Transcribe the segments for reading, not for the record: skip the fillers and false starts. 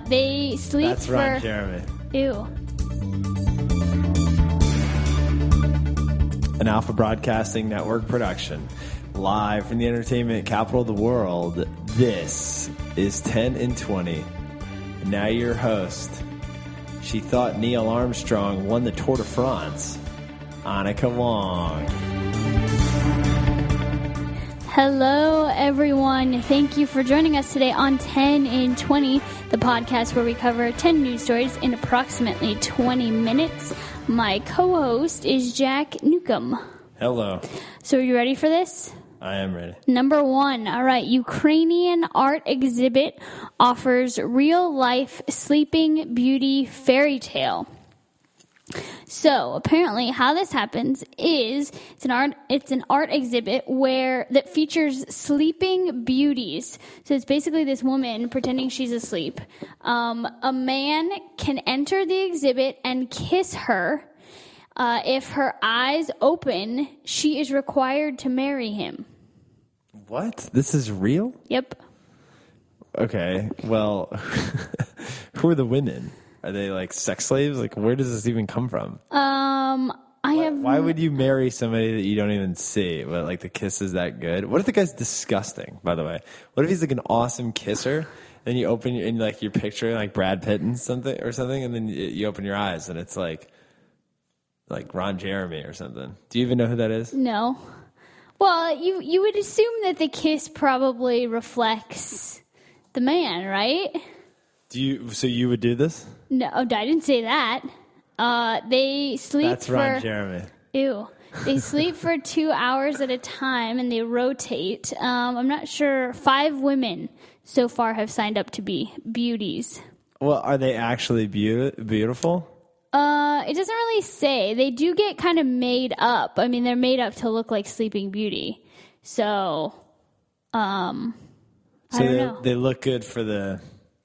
They sleep That's for... Ron Jeremy. Ew. An Alpha Broadcasting Network production. Live from the entertainment capital of the world, this is 10 and 20. And now your host. She thought Neil Armstrong won the Tour de France. Annika Wong. Hello, everyone. Thank you for joining us today on 10 in 20, the podcast where we cover 10 news stories in approximately 20 minutes. My co-host is Jack Newcomb. Hello. So are you ready for this? I am ready. Number 1. All right. Ukrainian art exhibit offers real-life Sleeping Beauty fairy tale. So apparently how this happens is it's an art exhibit that features sleeping beauties. So it's basically this woman pretending she's asleep. A man can enter the exhibit and kiss her. If her eyes open, she is required to marry him. What? This is real? Yep. Okay. Well, who are the women? Are they like sex slaves? Like, where does this even come from? Why would you marry somebody that you don't even see? But like the kiss is that good? What if the guy's disgusting, by the way? What if he's like an awesome kisser? Then you open and like you're picturing like Brad Pitt and something, and then you open your eyes and it's like Ron Jeremy or something. Do you even know who that is? No. Well, you would assume that the kiss probably reflects the man, right? So you would do this? No, I didn't say that. They sleep That's Ron Jeremy. Ew. They sleep for 2 hours at a time, and they rotate. I'm not sure. 5 women so far have signed up to be beauties. Well, are they actually beautiful? It doesn't really say. They do get kind of made up. I mean, they're made up to look like Sleeping Beauty. So, I don't know. They look good for the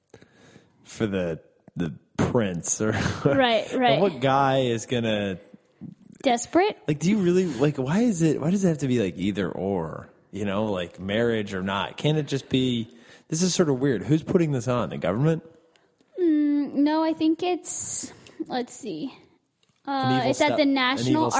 prince or right. And what guy is gonna desperate? Like, do you really like? Why does it have to be like either or? You know, like marriage or not? Can't it just be? This is sort of weird. Who's putting this on? The government? No, I think it's. Let's see. It's at the National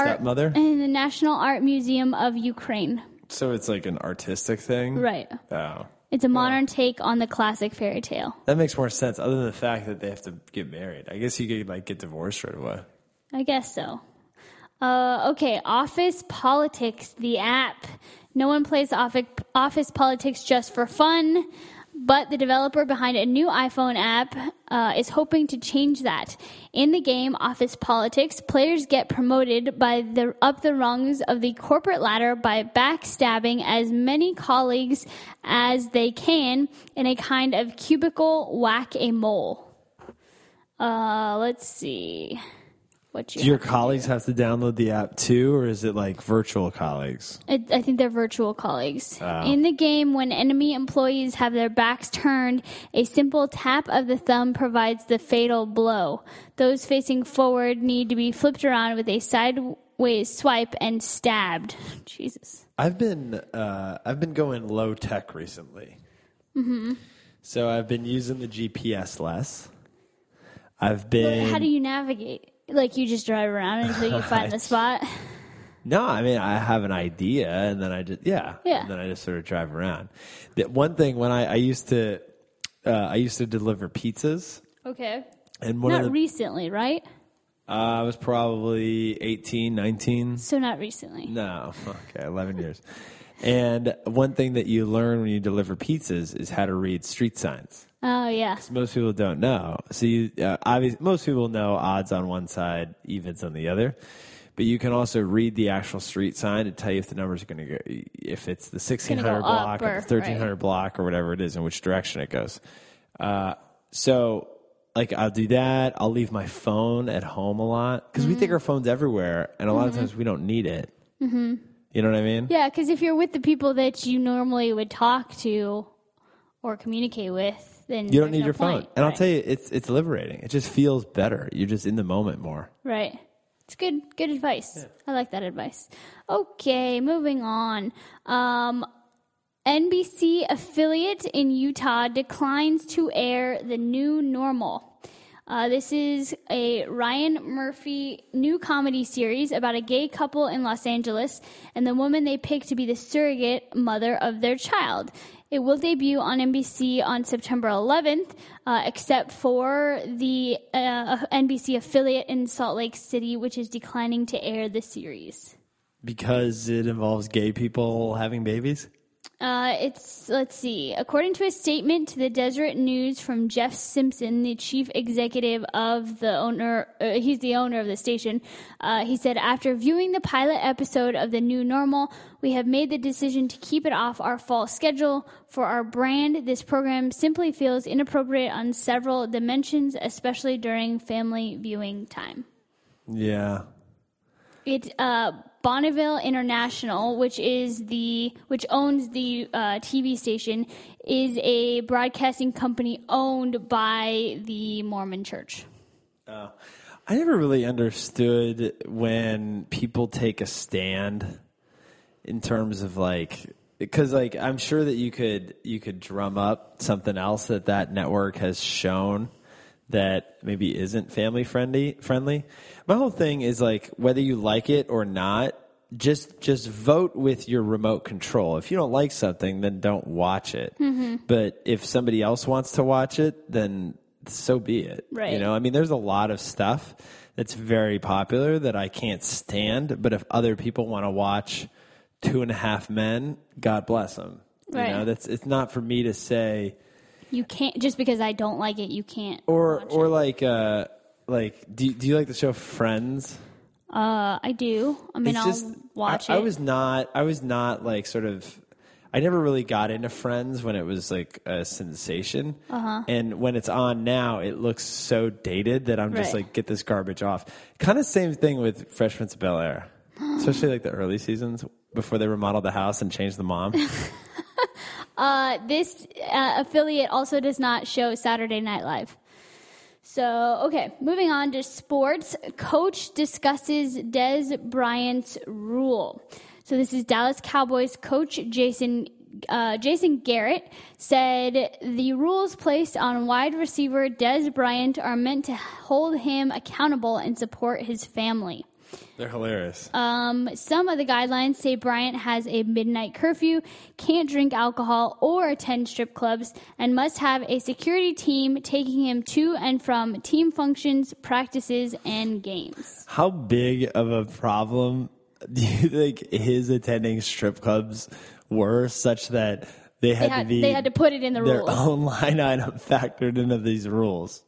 Art Museum of Ukraine. So it's like an artistic thing, right? Oh. It's a modern take on the classic fairy tale. That makes more sense, other than the fact that they have to get married. I guess you could like get divorced right away. I guess so. Okay, Office Politics, the app. No one plays Office Politics just for fun, but the developer behind a new iPhone app is hoping to change that. In the game Office Politics, players get promoted up the rungs of the corporate ladder by backstabbing as many colleagues as they can in a kind of cubicle whack-a-mole. Let's see. Do your colleagues have to download the app too, or is it like virtual colleagues? I think they're virtual colleagues. Oh. In the game, when enemy employees have their backs turned, a simple tap of the thumb provides the fatal blow. Those facing forward need to be flipped around with a sideways swipe and stabbed. Jesus. I've been going low tech recently. Mm-hmm. So I've been using the GPS less. How do you navigate? Like you just drive around until you find the spot? No, I mean, I have an idea, and then I just, and then I just sort of drive around. One thing, when I used to deliver pizzas. Okay. And not recently, right? I was probably 18, 19. So not recently. No. Okay, 11 years. And one thing that you learn when you deliver pizzas is how to read street signs. Oh, yeah. So most people don't know. So most people know odds on one side, evens on the other. But you can also read the actual street sign to tell you if the numbers are going to go, if it's the 1600 block or the 1300 block or whatever it is, in which direction it goes. So, like, I'll do that. I'll leave my phone at home a lot because we take our phones everywhere, and a lot of times we don't need it. Mm-hmm. You know what I mean? Yeah, because if you're with the people that you normally would talk to or communicate with, then you don't need your phone. And I'll tell you, it's liberating. It just feels better. You're just in the moment more. Right. It's good advice. Yeah. I like that advice. Okay, moving on. NBC affiliate in Utah declines to air The New Normal. This is a Ryan Murphy new comedy series about a gay couple in Los Angeles and the woman they pick to be the surrogate mother of their child. It will debut on NBC on September 11th, except for the NBC affiliate in Salt Lake City, which is declining to air the series. Because it involves gay people having babies? Let's see. According to a statement to the Deseret News from Jeff Simpson, the chief executive of the owner, he's the owner of the station, he said, after viewing the pilot episode of The New Normal, we have made the decision to keep it off our fall schedule. For our brand, this program simply feels inappropriate on several dimensions, especially during family viewing time. Yeah. It, Bonneville International, which owns the TV station, is a broadcasting company owned by the Mormon Church. I never really understood when people take a stand in terms of because I'm sure that you could drum up something else that network has shown that maybe isn't family friendly. My whole thing is whether you like it or not, just vote with your remote control. If you don't like something, then don't watch it. Mm-hmm. But if somebody else wants to watch it, then so be it. Right. There's a lot of stuff that's very popular that I can't stand. But if other people want to watch 2.5 Men, God bless them. Right. It's not for me to say. You can't, just because I don't like it, you can't. Do you like the show Friends? I do. I'll watch it. I was not I never really got into Friends when it was a sensation. Uh-huh. And when it's on now, it looks so dated that I'm just get this garbage off. Kind of same thing with Fresh Prince of Bel-Air, especially the early seasons before they remodeled the house and changed the mom. This affiliate also does not show Saturday Night Live. So, okay, moving on to sports. Coach discusses Dez Bryant's rule. So this is Dallas Cowboys coach Jason Garrett said the rules placed on wide receiver Dez Bryant are meant to hold him accountable and support his family. They're hilarious. Some of the guidelines say Bryant has a midnight curfew, can't drink alcohol or attend strip clubs, and must have a security team taking him to and from team functions, practices, and games. How big of a problem do you think his attending strip clubs were, such that they had to put it in the their rules? Their own line item factored into these rules.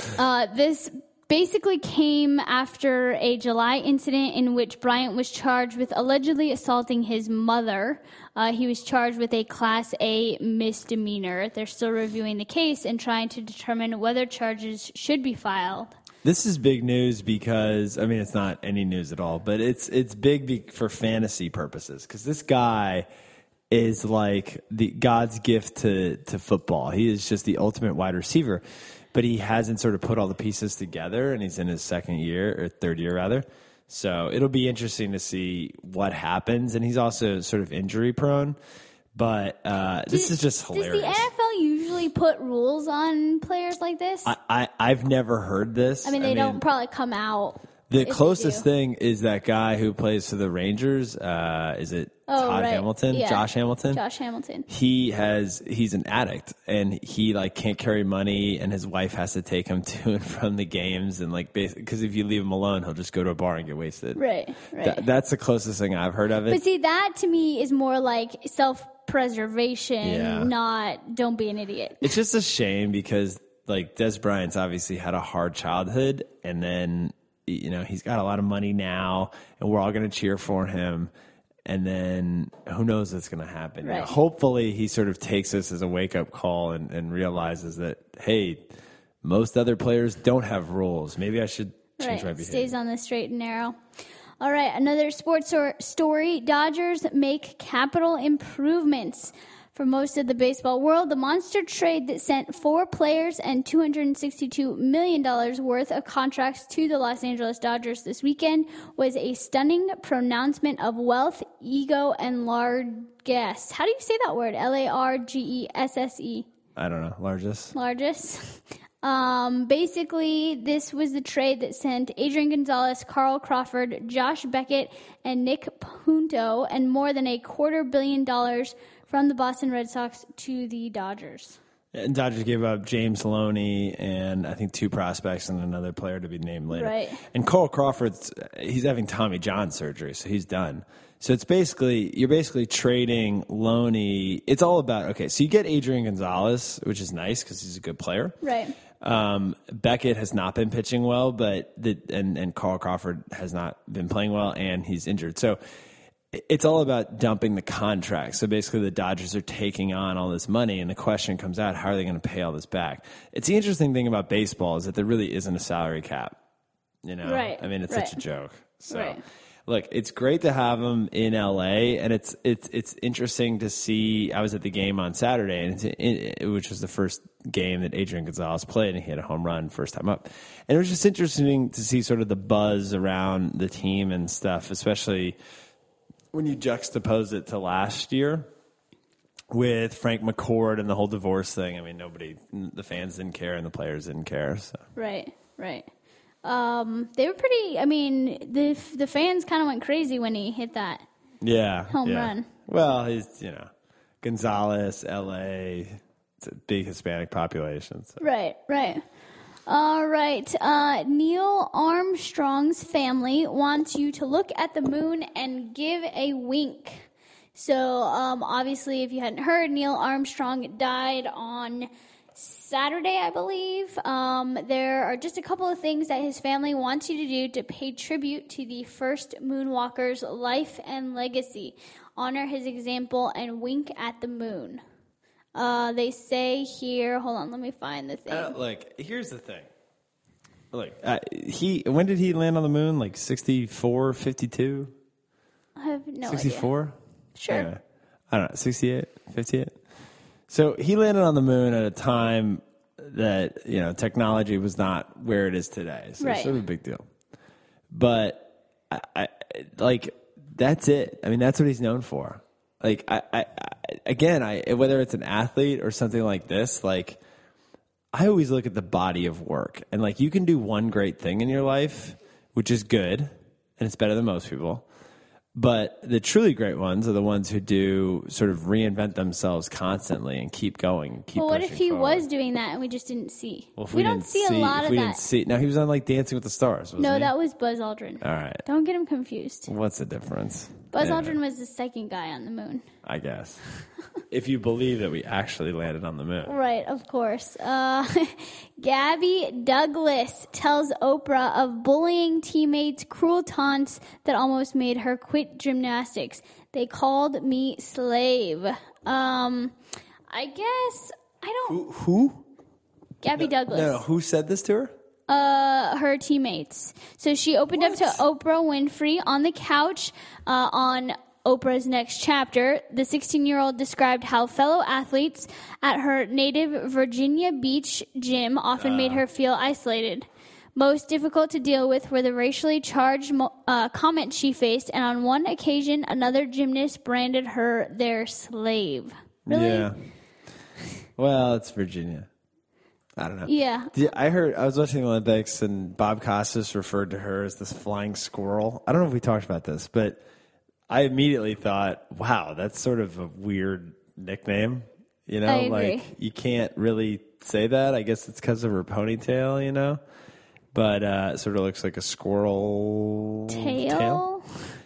This basically came after a July incident in which Bryant was charged with allegedly assaulting his mother. He was charged with a Class A misdemeanor. They're still reviewing the case and trying to determine whether charges should be filed. This is big news because, it's not any news at all, but it's big for fantasy purposes, because this guy is like God's gift to football. He is just the ultimate wide receiver. But he hasn't sort of put all the pieces together, and he's in his third year rather. So it'll be interesting to see what happens. And he's also sort of injury prone. But this is just hilarious. Does the NFL usually put rules on players like this? I've never heard this. They don't probably come out. The closest thing is that guy who plays for the Rangers. Is it Todd Hamilton? Yeah. Josh Hamilton? Josh Hamilton. He's an addict, and he can't carry money, and his wife has to take him to and from the games, and because if you leave him alone, he'll just go to a bar and get wasted. Right. That's the closest thing I've heard of it. But see, that to me is more like self-preservation, not don't be an idiot. It's just a shame because Dez Bryant's obviously had a hard childhood, and then he's got a lot of money now, and we're all going to cheer for him. And then who knows what's going to happen. Right. Hopefully he sort of takes this as a wake-up call and realizes that, hey, most other players don't have rules. Maybe I should change my behavior. Stays on the straight and narrow. All right, another sports story. Dodgers make capital improvements. for most of the baseball world. The monster trade that sent 4 players and $262 million worth of contracts to the Los Angeles Dodgers this weekend was a stunning pronouncement of wealth, ego, and largesse. How do you say that word? Largesse? I don't know. Largesse? Basically, this was the trade that sent Adrian Gonzalez, Carl Crawford, Josh Beckett, and Nick Punto, and more than $250 million from the Boston Red Sox to the Dodgers. And Dodgers gave up James Loney and I think 2 prospects and another player to be named later. Right. And Carl Crawford's he's having Tommy John surgery, so he's done. So you're basically trading Loney. It's all about, so you get Adrian Gonzalez, which is nice because he's a good player. Right. Beckett has not been pitching well, and Carl Crawford has not been playing well, and he's injured. So it's all about dumping the contract. So basically the Dodgers are taking on all this money, and the question comes out, how are they going to pay all this back? It's the interesting thing about baseball is that there really isn't a salary cap. Right. I mean, it's such a joke. So. Right. Look, it's great to have him in LA, and it's interesting to see. I was at the game on Saturday, which was the first game that Adrian Gonzalez played, and he had a home run first time up. And it was just interesting to see sort of the buzz around the team and stuff, especially when you juxtapose it to last year with Frank McCourt and the whole divorce thing. I mean, the fans didn't care, and the players didn't care. So. Right. They were pretty. I mean, the fans kind of went crazy when he hit that home run. Well, he's Gonzalez, LA. It's a big Hispanic population. So. Right. All right. Neil Armstrong's family wants you to look at the moon and give a wink. So, obviously, if you hadn't heard, Neil Armstrong died on Saturday, I believe. There are just a couple of things that his family wants you to do to pay tribute to the first moonwalker's life and legacy. Honor his example and wink at the moon. They say here, hold on, let me find the thing. Here's the thing. When did he land on the moon? 64, 52? I have no 64? idea. Sure. Anyway, I don't know, 68, 58? So he landed on the moon at a time that, technology was not where it is today. So it's sort of a big deal. But, that's it. I mean, that's what he's known for. Whether it's an athlete or something like this, I always look at the body of work. And, you can do one great thing in your life, which is good, and it's better than most people. But the truly great ones are the ones who do sort of reinvent themselves constantly and keep going and keep what if he forward. was doing that and we just didn't see? Well, we don't see a lot of that. Now, he was on Dancing with the Stars, wasn't he? That was Buzz Aldrin. All right. Don't get him confused. What's the difference? Buzz Aldrin was the second guy on the moon. I guess. If you believe that we actually landed on the moon. Right, of course. Gabby Douglas tells Oprah of bullying teammates' cruel taunts that almost made her quit gymnastics. They called me slave. I guess, I don't... Who? Gabby Douglas. No, who said this to her? Her teammates. So she opened up to Oprah Winfrey on the couch on Oprah's Next Chapter. The 16-year-old described how fellow athletes at her native Virginia Beach gym often made her feel isolated. Most difficult to deal with were the racially charged comments she faced, and on one occasion, another gymnast branded her their slave. Really? Yeah. Well, it's Virginia. I don't know. Yeah. I was watching the Olympics, and Bob Costas referred to her as this flying squirrel. I don't know if we talked about this, but I immediately thought, wow, that's sort of a weird nickname. I agree. You can't really say that. I guess it's because of her ponytail, But it sort of looks like a squirrel tail.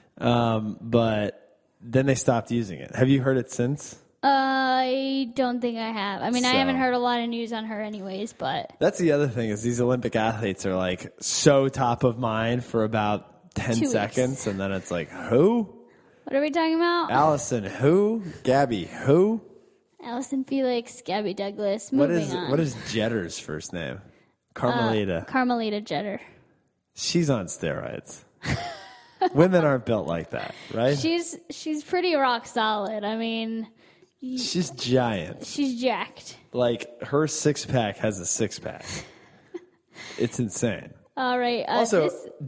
But then they stopped using it. Have you heard it since? I don't think I have. I mean, I haven't heard a lot of news on her anyways, but... That's the other thing is these Olympic athletes are, so top of mind for about 10 seconds, and then it's who? What are we talking about? Allison who? Gabby who? Allison Felix, Gabby Douglas. Moving on. What is Jetter's first name? Carmelita. Carmelita Jeter. She's on steroids. Women aren't built like that, right? She's pretty rock solid. I mean... She's giant. She's jacked. Like, her six-pack has a six-pack. It's insane. All right. Also,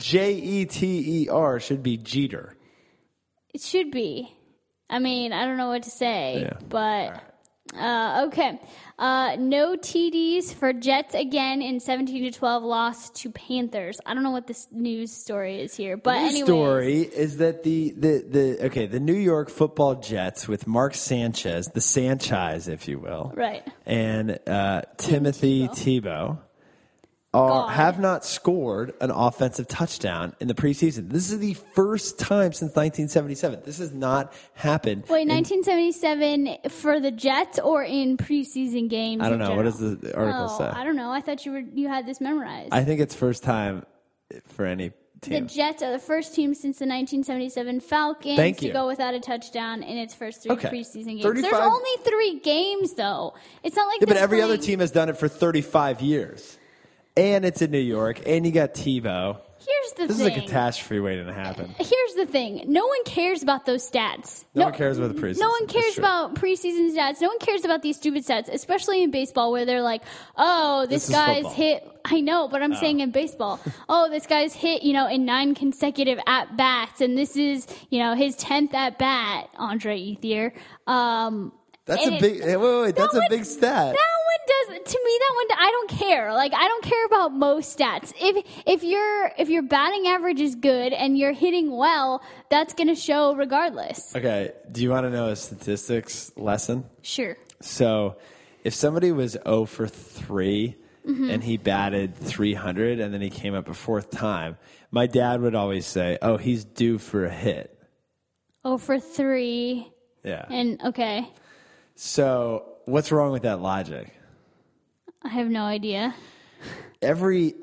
Jeter should be Jeter. It should be. I mean, I don't know what to say, but okay. No TDs for Jets again in 17-12 loss to Panthers. I don't know what this news story is here, but anyway. The story is that the New York Football Jets with Mark Sanchez, the Sanchez, if you will, right, and Timothy Tebow. Have not scored an offensive touchdown in the preseason. This is the first time since 1977. This has not happened. Wait, 1977 for the Jets or in preseason games? I don't know. What does the article say? I don't know. I thought you had this memorized. I think it's first time for any team. The Jets are the first team since the 1977 Falcons to go without a touchdown in its first three preseason games. 35? There's only 3 games, though. It's not like but every other team has done it for 35 years. And it's in New York, and you got Tebow. Here's the thing. This is a catastrophe waiting to happen. Here's the thing. No one cares about those stats. No one cares about the preseason. No one cares about preseason stats. No one cares about these stupid stats, especially in baseball where they're like, oh, this guy's hit. I know, but I'm saying in baseball. Oh, this guy's hit, in 9 consecutive at-bats, and this is, his 10th at-bat, Andre Ethier. That's a big that's a big stat. To me, that one, I don't care. Like, I don't care about most stats. If your batting average is good and you're hitting well, that's going to show regardless. Okay. Do you want to know a statistics lesson? Sure. So, if somebody was 0 for 3 and he batted 300 and then he came up a 4th time, my dad would always say, "Oh, he's due for a hit." 0 for 3. Yeah. And okay. So, what's wrong with that logic? I have no idea. Every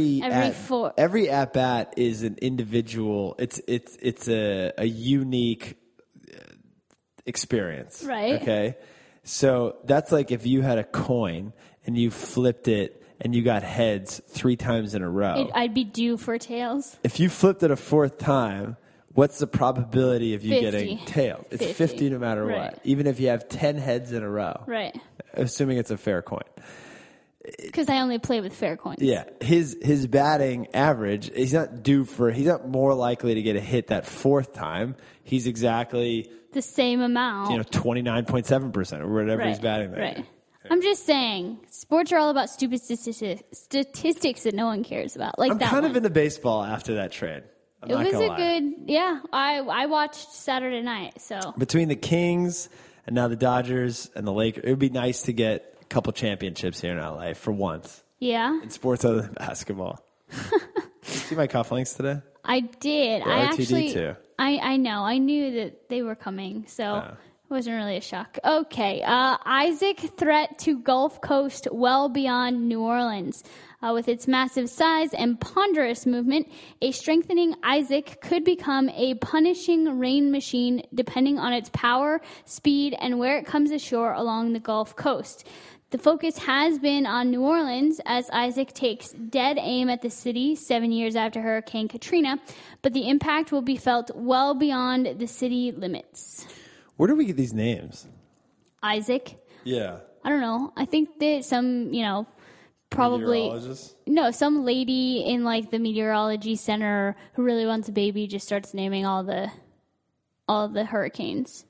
at bat is an individual. It's a unique experience. Right. Okay. So that's like if you had a coin and you flipped it and you got heads 3 times in a row. I'd be due for tails. If you flipped it a 4th time, what's the probability of you 50. getting tails? It's 50 no matter what. Even if you have 10 heads in a row. Right. Assuming it's a fair coin. Because I only play with fair coins. Yeah, his batting average, he's not more likely to get a hit that 4th time. He's exactly the same amount. 29.7% or whatever he's batting there. Right. Yeah. I'm just saying, sports are all about stupid statistics that no one cares about. Like I'm that kind one. of into baseball after that trade. It was a good, I watched Saturday night. So between the Kings and now the Dodgers and the Lakers, it would be nice to get couple championships here in LA for once. Yeah. In sports other than basketball. Did you see my cufflinks today? I did. I actually too. I know. I knew that they were coming, so it wasn't really a shock. Okay. Isaac threat to Gulf Coast well beyond New Orleans. With its massive size and ponderous movement, a strengthening Isaac could become a punishing rain machine depending on its power, speed, and where it comes ashore along the Gulf Coast. The focus has been on New Orleans as Isaac takes dead aim at the city 7 years after Hurricane Katrina, but the impact will be felt well beyond the city limits. Where do we get these names? Isaac? Yeah. I don't know. I think that some, probably some lady in like the meteorology center who really wants a baby just starts naming all the hurricanes,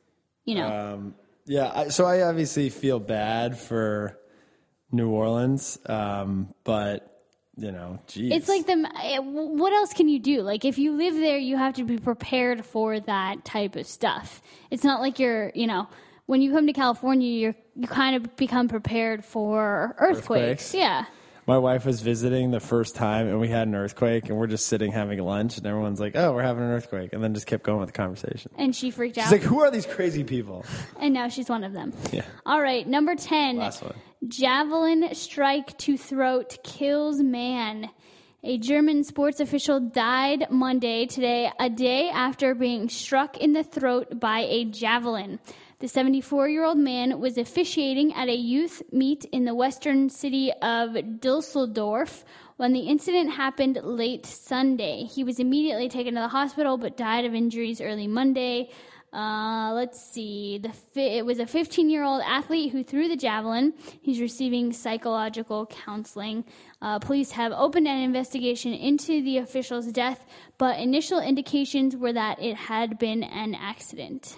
so I obviously feel bad for New Orleans, but geez. It's like what else can you do? Like if you live there, you have to be prepared for that type of stuff. It's not like you're, when you come to California, you kind of become prepared for earthquakes. Yeah. My wife was visiting the first time, and we had an earthquake, and we're just sitting having lunch, and everyone's like, "Oh, we're having an earthquake," and then just kept going with the conversation. And she freaked out. She's like, "Who are these crazy people?" And now she's one of them. Yeah. All right, number 10. Last one. Javelin strike to throat kills man. A German sports official died Monday, a day after being struck in the throat by a javelin. The 74-year-old man was officiating at a youth meet in the western city of Dusseldorf when the incident happened late Sunday. He was immediately taken to the hospital but died of injuries early Monday. Let's see. It was a 15-year-old athlete who threw the javelin. He's receiving psychological counseling. Police have opened an investigation into the official's death, but initial indications were that it had been an accident.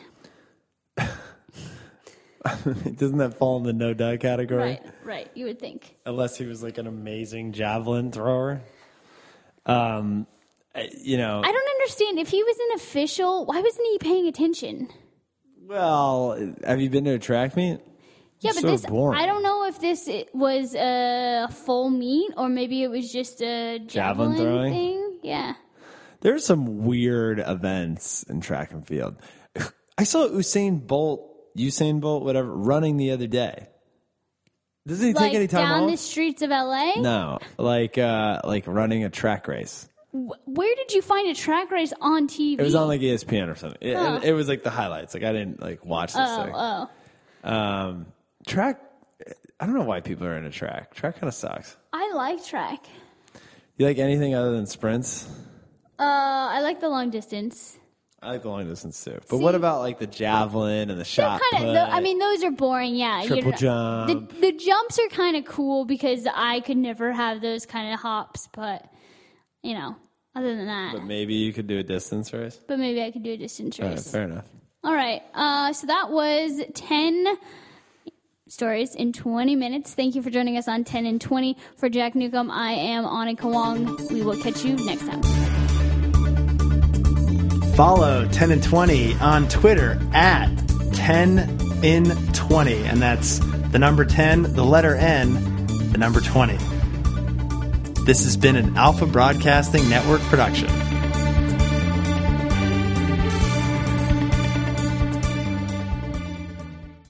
Doesn't that fall in the no-die category? Right. You would think. Unless he was like an amazing javelin thrower. I don't understand. If he was an official, why wasn't he paying attention? Well, have you been to a track meet? Yeah, but this, boring. I don't know if this was a full meet or maybe it was just a javelin throwing thing. Yeah. There's some weird events in track and field. I saw Usain Bolt, whatever, running the other day. Doesn't he take any time down off? The streets of LA? No, like running a track race. Where did you find a track race on TV? It was on like ESPN or something. It was like the highlights. Like I didn't like watch this thing. Track. I don't know why people are into track. Track kind of sucks. I like track. You like anything other than sprints? I like the long distance. I like the long distance too. But what about like the javelin and the shot put? Those are boring. Yeah, triple jump. The jumps are kind of cool because I could never have those kind of hops. But other than that. But maybe you could do a distance race. But maybe I could do a distance race. All right, fair enough. All right. So that was 10 stories in 20 minutes. Thank you for joining us on 10 and 20. For Jack Newcomb, I am Annika Wong. We will catch you next time. Follow 10 and 20 on Twitter at 10 in 20. And that's the number 10, the letter N, the number 20. This has been an Alpha Broadcasting Network production.